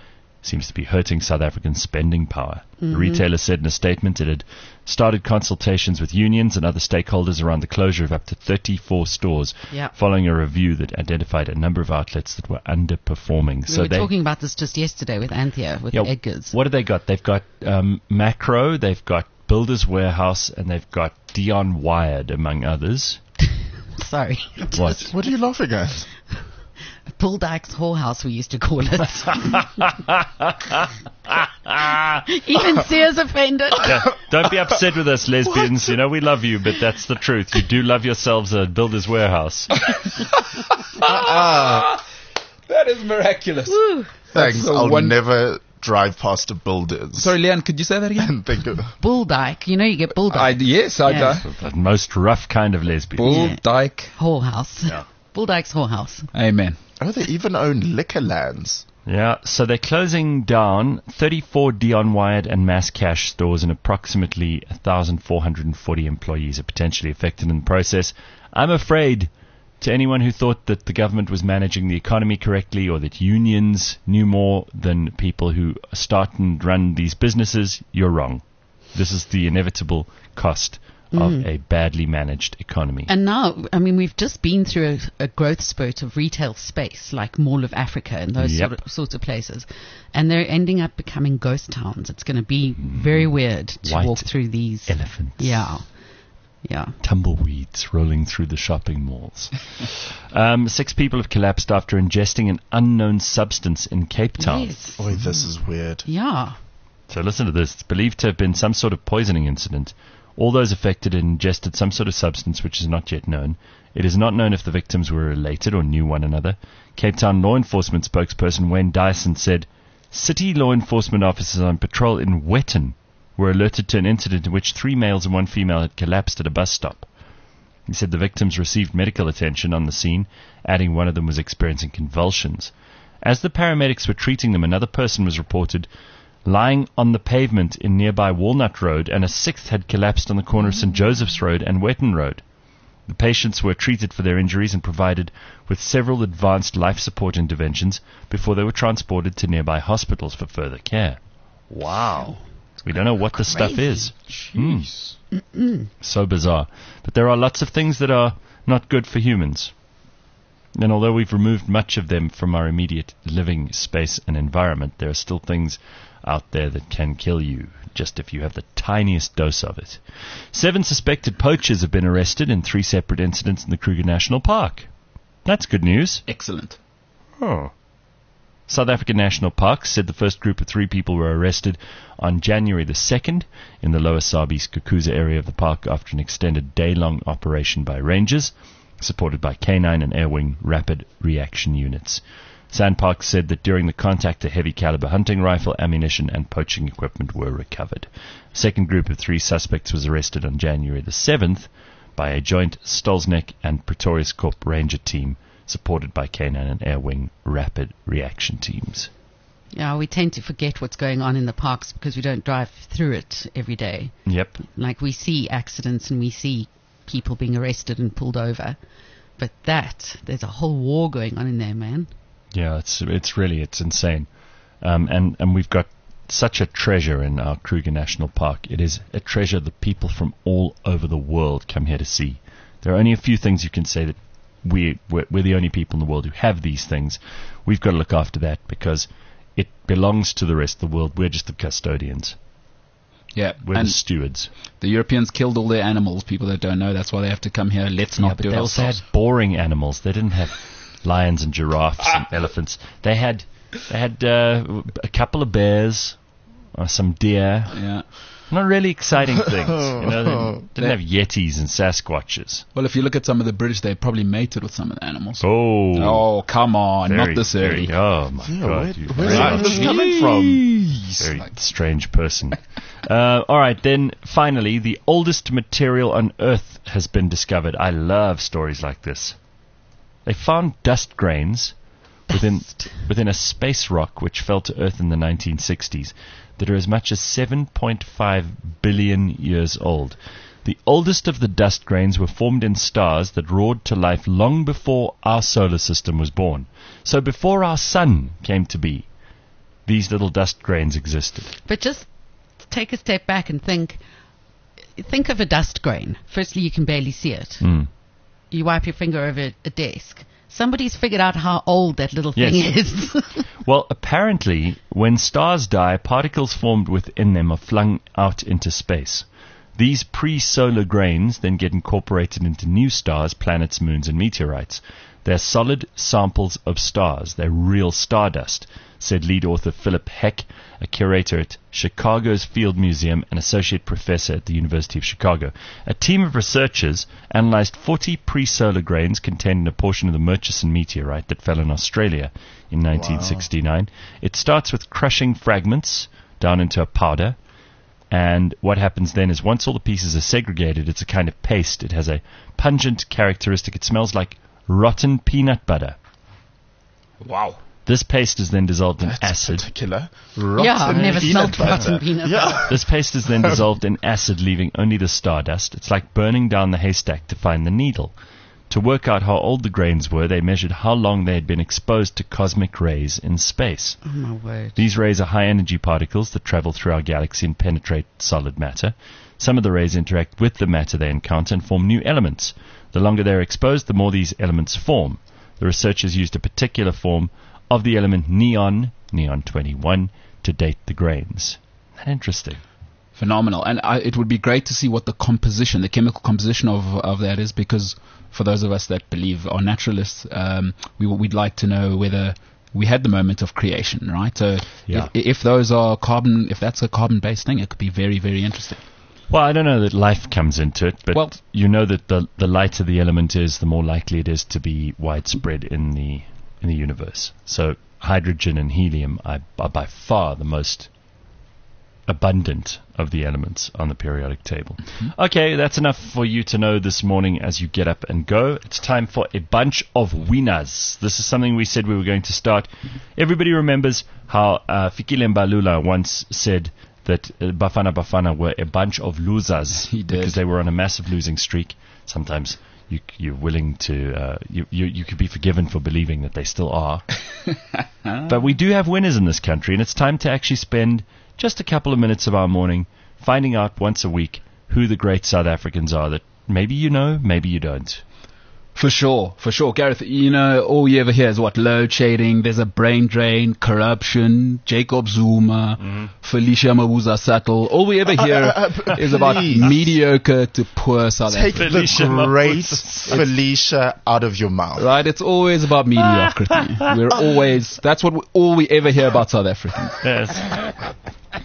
seems to be hurting South African spending power. Mm-hmm. The retailer said in a statement it had started consultations with unions and other stakeholders around the closure of up to thirty-four stores Yeah. following a review that identified a number of outlets that were underperforming. We so were they, talking about this just yesterday with Anthea, with yeah, Edgar's. what have they got? They've got um, Macro, they've got Builders Warehouse, and they've got Dion Wired, among others. Sorry. What? What are you laughing at? Paul Dyke's whorehouse, we used to call it. Even Sears offended. Yeah, don't be upset with us, lesbians. You know, we love you, but that's the truth. You do love yourselves a Builders Warehouse. That is miraculous. Woo. Thanks. so I'll one- never drive past a Builders. Sorry, Leanne, could you say that again? And think of Bull Dyke. You know you get Bull I, Dyke. yes, I Yeah. do. The most rough kind of lesbian. Bull Yeah. Dyke. Whorehouse. Yeah. Bull Dyke's whorehouse. Amen. oh, they even own liquor lands. Yeah, so they're closing down thirty-four Dion Wired and Mass Cash stores, and approximately one thousand four hundred forty employees are potentially affected in the process. I'm afraid, to anyone who thought that the government was managing the economy correctly or that unions knew more than people who start and run these businesses, you're wrong. This is the inevitable cost of a badly managed economy. And now, I mean, we've just been through a, a growth spurt of retail space, like Mall of Africa and those Yep. sort of, sorts of places. And they're ending up becoming ghost towns. It's going to be very weird to White walk through these. Elephants. Yeah. Yeah. Tumbleweeds rolling through the shopping malls. um, six people have collapsed after ingesting an unknown substance in Cape Town. Yes. Oh, this is weird. Yeah. So listen to this. It's believed to have been some sort of poisoning incident. All those affected had ingested some sort of substance which is not yet known. It is not known if the victims were related or knew one another. Cape Town law enforcement spokesperson Wayne Dyson said, city law enforcement officers on patrol in Wetton were alerted to an incident in which three males and one female had collapsed at a bus stop. He said the victims received medical attention on the scene, adding one of them was experiencing convulsions. As the paramedics were treating them, another person was reported lying on the pavement in nearby Walnut Road, and a sixth had collapsed on the corner of Saint Joseph's Road and Wetton Road. The patients were treated for their injuries and provided with several advanced life support interventions before they were transported to nearby hospitals for further care. Wow. We don't know what the stuff is. Jeez. Mm. So bizarre. But there are lots of things that are not good for humans. And although we've removed much of them from our immediate living space and environment, there are still things out there that can kill you, just if you have the tiniest dose of it. Seven suspected poachers have been arrested in three separate incidents in the Kruger National Park. That's good news. Excellent. Oh. South African National Park said the first group of three people were arrested on January the second in the Lower Sabi's Kukuza area of the park after an extended day-long operation by rangers, supported by K nine and Air Wing Rapid Reaction Units. Sandpark said that during the contact a heavy caliber hunting rifle, ammunition and poaching equipment were recovered. A second group of three suspects was arrested on January the seventh by a joint Stolzneck and Pretorius Corp Ranger team supported by K nine and Air Wing Rapid Reaction Teams. Yeah, we tend to forget what's going on in the parks because we don't drive through it every day. Yep. Like, we see accidents and we see people being arrested and pulled over. But that, there's a whole war going on in there, man. Yeah, it's it's really, it's insane. Um, and, and we've got such a treasure in our Kruger National Park. It is a treasure that people from all over the world come here to see. There are only a few things you can say that we, we're, we're the only people in the world who have these things. We've got to look after that because it belongs to the rest of the world. We're just the custodians. Yeah, We're and the stewards. the Europeans killed all their animals. People that don't know, that's why they have to come here. Let's Yeah, not but do it they also had ourselves. boring animals. They didn't have lions and giraffes and elephants. They had they had uh, a couple of bears, or some deer. Yeah. Not really exciting things. You know, they didn't have yetis and sasquatches. Well, if you look at some of the British, they probably mated with some of the animals. Oh, Oh, come on, very, not this very, early. oh my Yeah, God, where- you where's very, all this coming from? very strange person. uh, all right, then finally, the oldest material on Earth has been discovered. I love stories like this. They found dust grains within Dust. within a space rock which fell to Earth in the nineteen sixties that are as much as seven point five billion years old. The oldest of the dust grains were formed in stars that roared to life long before our solar system was born. So before our sun came to be, these little dust grains existed. But just take a step back and think. Think of a dust grain. Firstly, you can barely see it. Mm. You wipe your finger over a desk. Somebody's figured out how old that little thing Yes. is. Well, apparently, when stars die, particles formed within them are flung out into space. These pre-solar grains then get incorporated into new stars, planets, moons, and meteorites. They're solid samples of stars. They're real stardust, said lead author Philip Heck, a curator at Chicago's Field Museum and associate professor at the University of Chicago. A team of researchers analyzed forty pre-solar grains contained in a portion of the Murchison meteorite that fell in Australia in nineteen sixty-nine. It starts with crushing fragments down into a powder. And what happens then is once all the pieces are segregated, it's a kind of paste. It has a pungent characteristic. It smells like rotten peanut butter. Wow. This paste is then dissolved in That's acid. particular. Yeah, I've never peanut smelled rotten butter. peanut Yeah. butter. This paste is then dissolved in acid, leaving only the stardust. It's like burning down the haystack to find the needle. To work out how old the grains were, they measured how long they had been exposed to cosmic rays in space. Oh, my word. These rays are high-energy particles that travel through our galaxy and penetrate solid matter. Some of the rays interact with the matter they encounter and form new elements. The longer they are exposed, the more these elements form. The researchers used a particular form of the element neon, neon twenty-one, to date the grains. Isn't that interesting? Phenomenal. And I, it would be great to see what the composition, the chemical composition of, of that is, because for those of us that believe are naturalists, um, we, we'd like to know whether we had the moment of creation, right? So Yeah. if, if those are carbon, if that's a carbon-based thing, it could be very, very interesting. Well, I don't know that life comes into it, but Well- you know that the the lighter the element is, the more likely it is to be widespread in the in the universe. So hydrogen and helium are, are by far the most abundant of the elements on the periodic table. Okay, that's enough for you to know this morning as you get up and go. It's time for a bunch of winners. This is something we said we were going to start. Everybody remembers how uh, Fikile Mbalula once said that uh, Bafana Bafana were a bunch of losers. He did. Because they were on a massive losing streak. Sometimes you, you're willing to, uh, you, you, you could be forgiven for believing that they still are. But we do have winners in this country, and it's time to actually spend just a couple of minutes of our morning finding out once a week who the great South Africans are that maybe you know, maybe you don't. For sure, for sure. Gareth, you know, all you ever hear is what? Load shedding, there's a brain drain, corruption, Jacob Zuma, Mm-hmm. Felicia Mabuza Sattel. All we ever hear Uh, uh, uh, is about please. mediocre to poor South Take Africa. Felicia the great Mabuza. Felicia out of your mouth. Right? It's always about mediocrity. We're always, that's what we, all we ever hear about South Africans. Yes.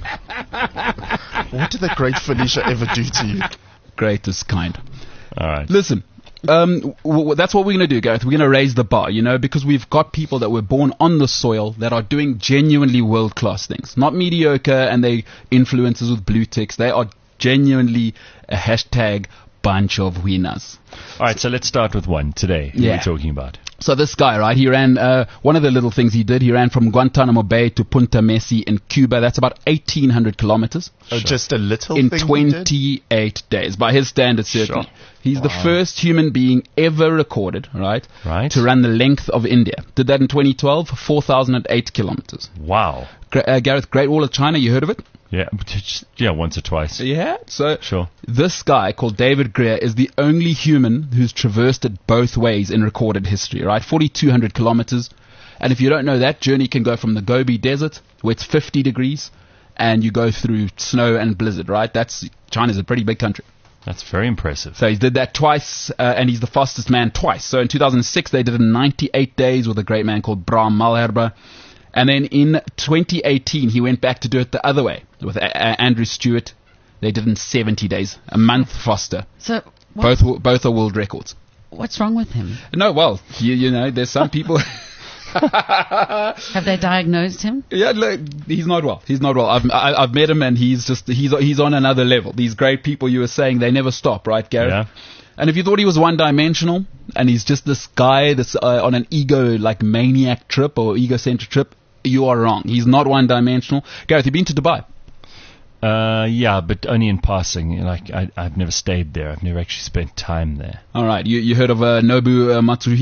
What did the great Felicia ever do to you? Greatest kind. All right. Listen, um, w- w- that's what we're going to do, Gareth. We're going to raise the bar, you know, because we've got people that were born on the soil that are doing genuinely world-class things. Not mediocre and they influencers with blue ticks. They are genuinely a hashtag bunch of winners. All right, so let's start with one today. Who Yeah. are we talking about? So this guy, right, he ran, uh, one of the little things he did, he ran from Guantanamo Bay to Punta Messi in Cuba. That's about eighteen hundred kilometers. Oh, just a little In thing he did? twenty-eight days. By his standards, certainly. Sure. He's the first human being ever recorded, right, Right. to run the length of India. Did that in twenty twelve, four thousand eight kilometers. Wow. Gra- uh, Gareth, Great Wall of China, you heard of it? Yeah, just, yeah, once or twice. Yeah. So Sure. this guy called David Greer is the only human who's traversed it both ways in recorded history, right? forty-two hundred kilometers. And if you don't know, that journey can go from the Gobi Desert, where it's fifty degrees, and you go through snow and blizzard, right? That's, China's a pretty big country. That's very impressive. So he did that twice, uh, and he's the fastest man twice. So in two thousand six, they did it in ninety-eight days with a great man called Bram Malherbe. And then in twenty eighteen, he went back to do it the other way with a- a- Andrew Stewart. They did it in seventy days, a month faster. So what, Both both are world records. what's wrong with him? No, well, you, you know, there's some people. Have they diagnosed him? Yeah, look, he's not well. He's not well. I've I, I've met him, and he's just he's he's on another level. These great people you were saying, they never stop, right, Gareth? Yeah. And if you thought he was one-dimensional, and he's just this guy that's uh, on an ego like maniac trip or egocentric trip, you are wrong. He's not one-dimensional. Gareth, you've been to Dubai. Uh, yeah, but only in passing. Like, I, I've never stayed there. I've never actually spent time there. All right, you you heard of uh, Nobu uh, Matsuhisa?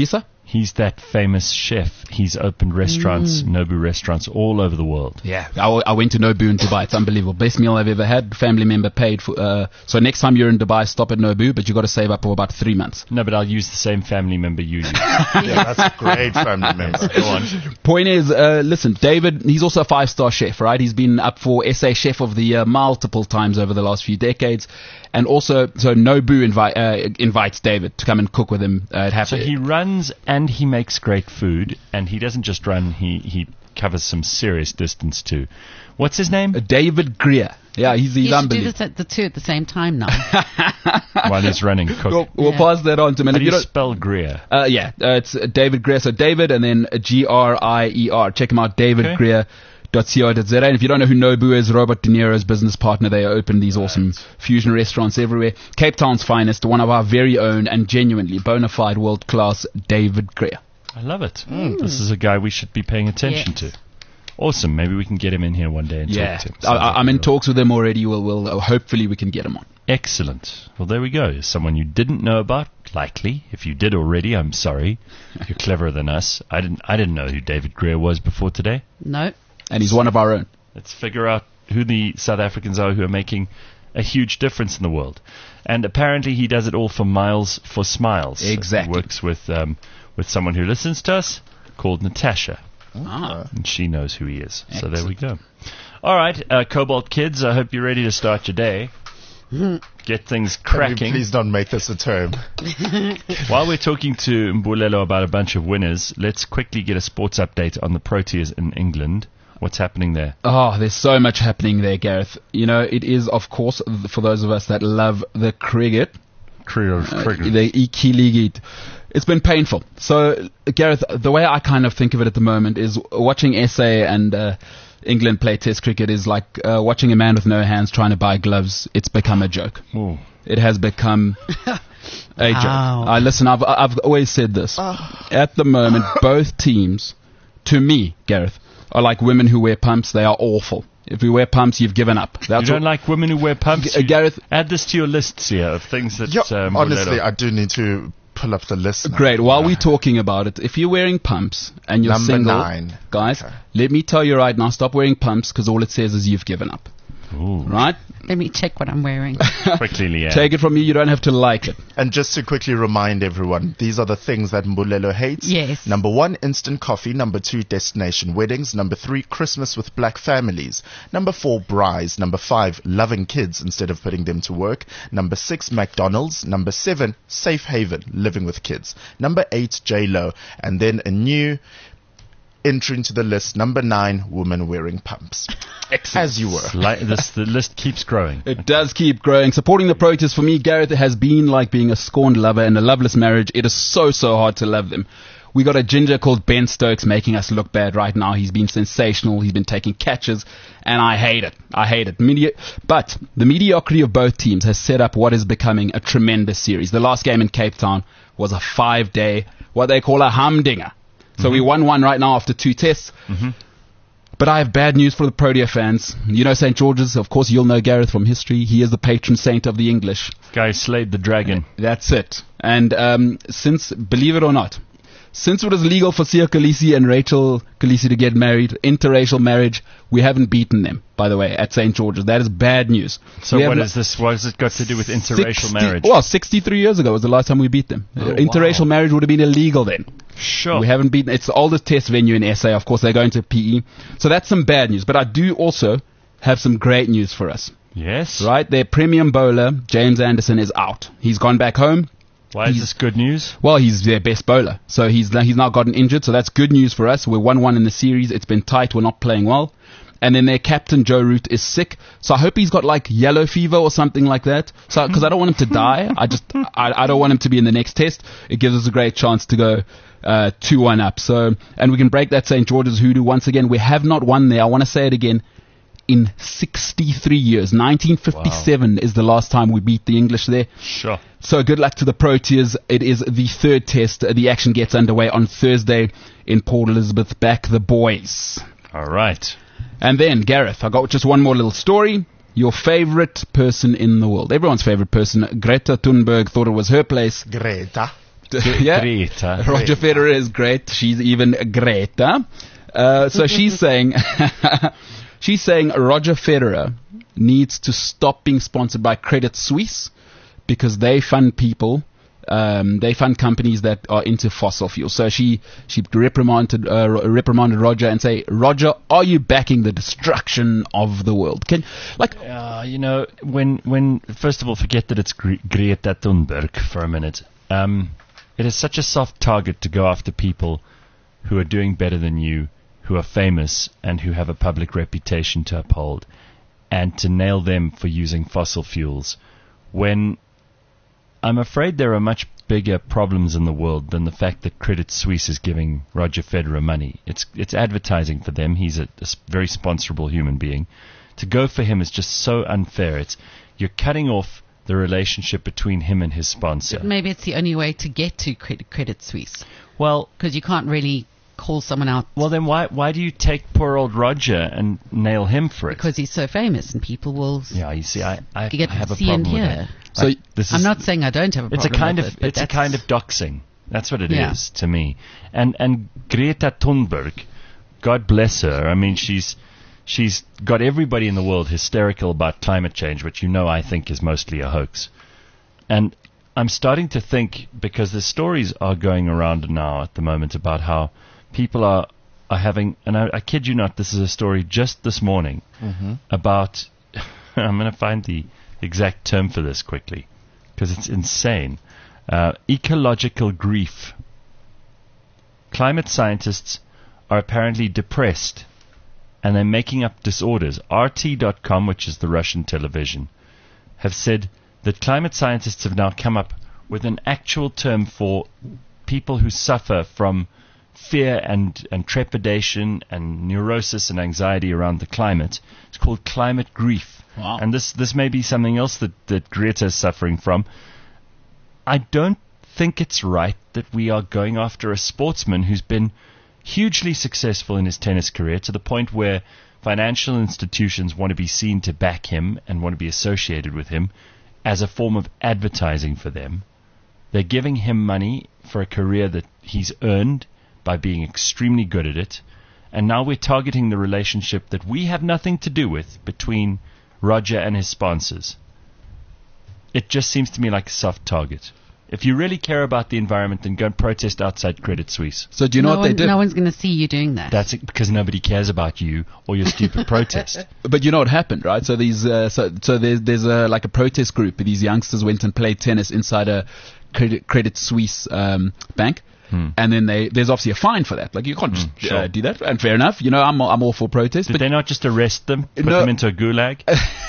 He's that famous chef. He's opened restaurants, Nobu restaurants, all over the world. Yeah, I, w- I went to Nobu in Dubai. It's unbelievable. Best meal I've ever had. Family member paid for. Uh, so next time you're in Dubai, stop at Nobu, but you got to save up for about three months. No, but I'll use the same family member you use. Yeah, that's a great family member. Go on. Point is, uh, listen, David, he's also a five-star chef, right? He's been up for S A Chef of the Year multiple times over the last few decades. And also, so Nobu invi- uh, invites David to come and cook with him uh, at Happy. So he runs and he makes great food, and he doesn't just run, he, he covers some serious distance too. What's his name? Uh, David Greer. Yeah, he's, he's You should do unbelievable. this at the two at the same time now. While he's running cook. We'll, we'll Yeah. pass that on to him. How And do if you you don't, spell Greer? uh, yeah, uh, it's uh, David Greer. So David and then G R I E R. Check him out, david greer dot co dot z a. And if you don't know who Nobu is, Robert De Niro's business partner, they open these awesome fusion restaurants everywhere. Cape Town's finest, one of our very own and genuinely bona fide world-class David Greer. I love it. This is a guy we should be paying attention Yes. to. Awesome. Maybe we can get him in here one day and Yeah, talk to him. I, I- I'm in talks with him already. We'll, we'll uh, hopefully we can get him on. Excellent. Well, there we go. Someone you didn't know about, likely. If you did already, I'm sorry. You're cleverer than us. I didn't. I didn't know who David Greer was before today. No. And he's one of our own. Let's figure out who the South Africans are who are making a huge difference in the world. And apparently, he does it all for Miles for Smiles. Exactly. He works with um, with someone who listens to us called Natasha. Ah. And she knows who he is. So there we go. All right, uh, Cobalt Kids, I hope you're ready to start your day. Get things Can we cracking. please don't make this a term. While we're talking to Mbulelo about a bunch of winners, let's quickly get a sports update on the Proteas in England. What's happening there? Oh, there's so much happening there, Gareth. You know, it is, of course, th- for those of us that love the cricket, Trio uh, the Iki-League. It's been painful. So, Gareth, the way I kind of think of it at the moment is watching S A and uh, England play Test cricket is like uh, watching a man with no hands trying to buy gloves. It's become a joke. Ooh. It has become a joke. Wow. I listen. I've I've always said this. At the moment, both teams, to me, Gareth, are like women who wear pumps. They are awful. If you wear pumps, you've given up. You That's don't what, like women who wear pumps? Uh, You- Gareth- Add this to your lists here of things that... Yeah, um, honestly, Mbulelo- I do need to pull up the list now. Great. While Yeah. we're talking about it, if you're wearing pumps and you're Number single, nine. guys, Okay. let me tell you right now, stop wearing pumps because all it says is you've given up. Ooh. Right? Let me check what I'm wearing. Quickly, Leanne. Take it from me, you don't have to like it. And just to quickly remind everyone, these are the things that Mbulelo hates. Yes. Number one, instant coffee. Number two, destination weddings. Number three, Christmas with black families. Number four, brides. Number five, loving kids instead of putting them to work. Number six, McDonald's. Number seven, safe haven, living with kids. Number eight, J-Lo. And then a new entry into the list, number nine, women wearing pumps. As you were. Li- this, the list keeps growing. It does keep growing. Supporting the Proteas for me, Gareth, has been like being a scorned lover in a loveless marriage. It is so, so hard to love them. We got a ginger called Ben Stokes making us look bad right now. He's been sensational. He's been taking catches, and I hate it. I hate it. Medi- but the mediocrity of both teams has set up what is becoming a tremendous series. The last game in Cape Town was a five-day, what they call a humdinger. So we won one right now after two tests. Mm-hmm. But I have bad news for the Protea fans. You know Saint George's, of course you'll know Gareth from history. He is the patron saint of the English. Guy slayed the dragon. That's it. And um, since, believe it or not, since it was legal for Sia Khaleesi and Rachel Khaleesi to get married, interracial marriage, we haven't beaten them, by the way, at Saint George's. That is bad news. So We have what no- is this? What has it got to do with interracial sixty marriage? Well, sixty-three years ago was the last time we beat them. Oh, Uh, interracial wow. marriage would have been illegal then. Sure. We haven't beaten. It's the oldest test venue in S A. Of course, they're going to P E. So that's some bad news. But I do also have some great news for us. Yes. Right? Their premium bowler, James Anderson, is out. He's gone back home. Why is He's- this good news? Well, he's their best bowler. So he's he's now gotten injured. So that's good news for us. We're one one in the series. It's been tight. We're not playing well. And then their captain, Joe Root, is sick. So I hope he's got like yellow fever or something like that. So, because I don't want him to die. I just, I, I don't want him to be in the next test. It gives us a great chance to go uh, two one up. So, and we can break that Saint George's hoodoo once again. We have not won there. I want to say it again. In sixty-three years. nineteen fifty-seven wow. is the last time we beat the English there. Sure. So good luck to the Proteas. It is the third test. The action gets underway on Thursday in Port Elizabeth. Back the boys. All right. And then, Gareth, I got just one more little story. Your favorite person in the world. Everyone's favorite person. Greta Thunberg thought it was her place. Greta. yeah. Greta. Roger Federer is great. She's even Greta. Uh, so she's saying, she's saying Roger Federer needs to stop being sponsored by Credit Suisse because they fund people. Um, they fund companies that are into fossil fuels. So she she reprimanded uh, reprimanded Roger and say, Roger, are you backing the destruction of the world? Can like Uh, you know, when when first of all, forget that it's Gre- Greta Thunberg for a minute. Um, it is such a soft target to go after people who are doing better than you, who are famous, and who have a public reputation to uphold, and to nail them for using fossil fuels. When I'm afraid there are much bigger problems in the world than the fact that Credit Suisse is giving Roger Federer money. It's it's advertising for them. He's a, a s- very sponsorable human being. To go for him is just so unfair. It's you're cutting off the relationship between him and his sponsor. Maybe it's the only way to get to Credit, Credit Suisse Well, because you can't really call someone out well then why why do you take poor old Roger and nail him for it? because he's so famous and people will s- Yeah, you see, I, I, get I have a see and problem with hear. that. So Like, this I'm is, not saying I don't have a It's a problem kind with of it, but it's a that's- kind of doxing. That's what it is Yeah. to me. And and Greta Thunberg, God bless her. I mean, she's she's got everybody in the world hysterical about climate change, which you know I think is mostly a hoax. And I'm starting to think, because the stories are going around now at the moment about how people are are having, and I, I kid you not, this is a story just this morning about. I'm going to find the exact term for this quickly because it's insane. Uh, ecological grief. Climate scientists are apparently depressed and they're making up disorders. R T dot com, which is the Russian television, have said that climate scientists have now come up with an actual term for people who suffer from fear and, and trepidation and neurosis and anxiety around the climate. It's called climate grief. Wow. And this, this may be something else that, that Greta is suffering from. I don't think it's right that we are going after a sportsman who's been hugely successful in his tennis career to the point where financial institutions want to be seen to back him and want to be associated with him as a form of advertising for them. They're giving him money for a career that he's earned by being extremely good at it. And now we're targeting the relationship that we have nothing to do with between Roger and his sponsors. It just seems to me like a soft target. If you really care about the environment, then go and protest outside Credit Suisse. So do you know no what they one- did? No one's going to see you doing that. That's it, because nobody cares about you or your stupid protest. But you know what happened, right? So these, uh, so so there's there's a like a protest group. These youngsters went and played tennis inside a Credit, Credit Suisse um, bank. Hmm. And then they, there's obviously a fine for that. Like you can't just sure. uh, do that. And fair enough. You know, I'm I'm all for protest. Did But they not just arrest them, put No. them into a gulag?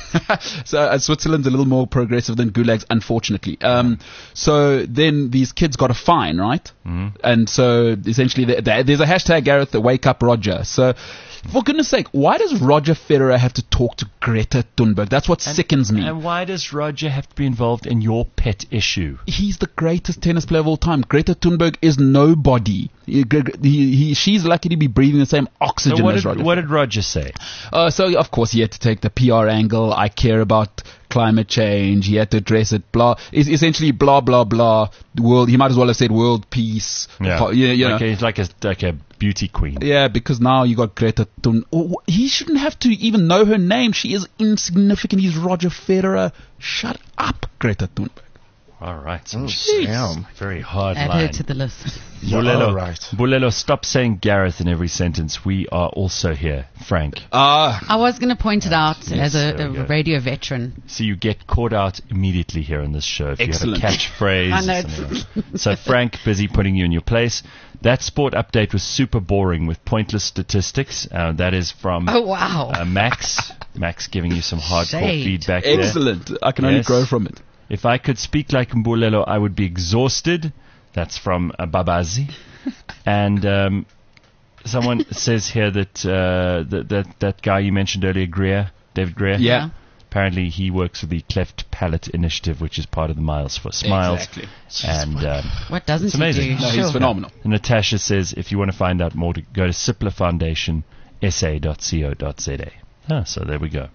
so uh, Switzerland's a little more progressive than gulags, unfortunately. Um, so then these kids got a fine, right? Mhm. And so essentially th- th- there's a hashtag, Gareth, the Wake Up Roger. So for goodness sake, why does Roger Federer have to talk to Greta Thunberg? That's what sickens me. And why does Roger have to be involved in your pet issue? He's the greatest tennis player of all time. Greta Thunberg is nobody. He, he, he, she's lucky to be breathing the same oxygen So what as did, Roger. what did Roger say? Uh, so of course he had to take the P R angle. I care about climate change. He had to address it. Blah. It's essentially blah blah blah. The world. He might as well have said world peace. Yeah, yeah, you know. like, a, he's like a like a beauty queen. Yeah, because now you got Greta Thunberg. Oh, he shouldn't have to even know her name. She is insignificant. He's Roger Federer. Shut up, Greta Thunberg. All right, Oh, Jeez. damn. Very hard Add line. her to the list. Bulelo, All right. Bulelo, stop saying Gareth in every sentence. We are also here, Frank. Ah, I was going to point it out Yes, as there a, we a go. radio veteran. So you get caught out immediately here on this show if Excellent. you have a catchphrase. I know or it's- something else. So Frank, busy putting you in your place. That sport update was super boring with pointless statistics. Uh, that is from Oh, wow. uh, Max. Max giving you some hardcore Shade. feedback there. excellent. I can only Yes. grow from it. If I could speak like Mbulelo, I would be exhausted. That's from uh, Babazi. And um, someone says here that, uh, that that that guy you mentioned earlier, Greer, David Greer. Yeah. Apparently he works with the Cleft Palate Initiative, which is part of the Miles for Smiles. Exactly. And um, What doesn't It's he amazing. do? No, Sure. he's phenomenal. and Natasha says if you want to find out more, to go to Sipler Foundation S A dot co dot za. Ah, so there we go.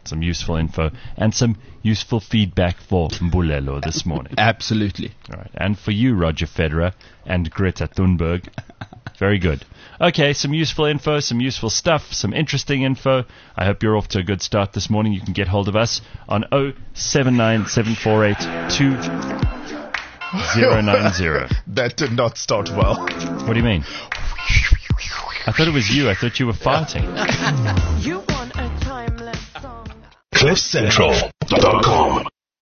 some useful info and some useful feedback for Mbulelo this morning. Absolutely. All right. And for you, Roger Federer and Greta Thunberg. Very good. Okay, some useful info, some useful stuff, some interesting info. I hope you're off to a good start this morning. You can get hold of us on oh seven nine seven four eight two zero nine zero. That did not start well. What do you mean? I thought it was you. I thought you were farting. You want a timeless song. cliff central dot com